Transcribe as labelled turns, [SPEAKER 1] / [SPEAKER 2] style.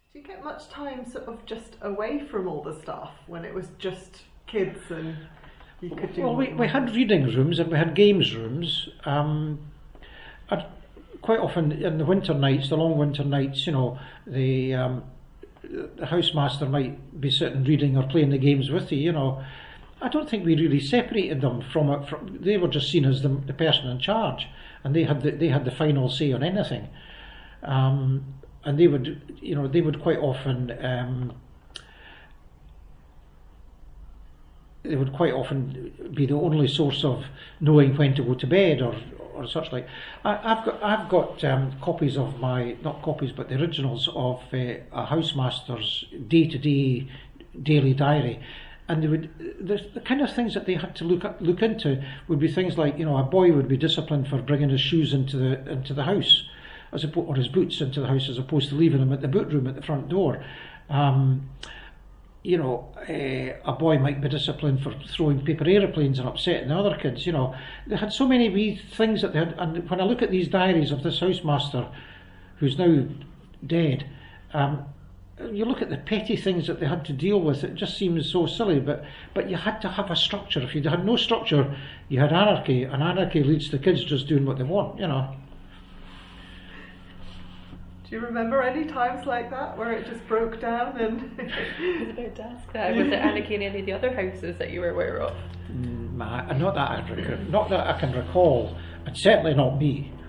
[SPEAKER 1] Do you get much time sort of just away from all the stuff when it was just kids and you could do?
[SPEAKER 2] Well, we had reading rooms and we had games rooms. I'd quite often in the winter nights, the long winter nights, you know, the housemaster might be sitting reading or playing the games with you. You know, I don't think we really separated them from it. They were just seen as the person in charge, and they had the final say on anything. And they would quite often be the only source of knowing when to go to bed or such like. I've got copies of not copies but the originals of a housemaster's day-to-day daily diary, and the kind of things that they had to look into would be things like, you know, a boy would be disciplined for bringing his shoes into the house, or his boots into the house, as opposed to leaving them at the boot room at the front door. You know, a boy might be disciplined for throwing paper aeroplanes and upsetting the other kids. You know, they had so many wee things that they had. And when I look at these diaries of this housemaster, who's now dead, you look at the petty things that they had to deal with. It just seems so silly. But you had to have a structure. If you had no structure, you had anarchy, and anarchy leads to kids just doing what they want. You know.
[SPEAKER 1] Do you remember any times like that where it just broke down? And
[SPEAKER 3] I was about to ask that. Was there anarchy in any of the other houses that you were aware of?
[SPEAKER 2] Not that I can recall, and certainly not me.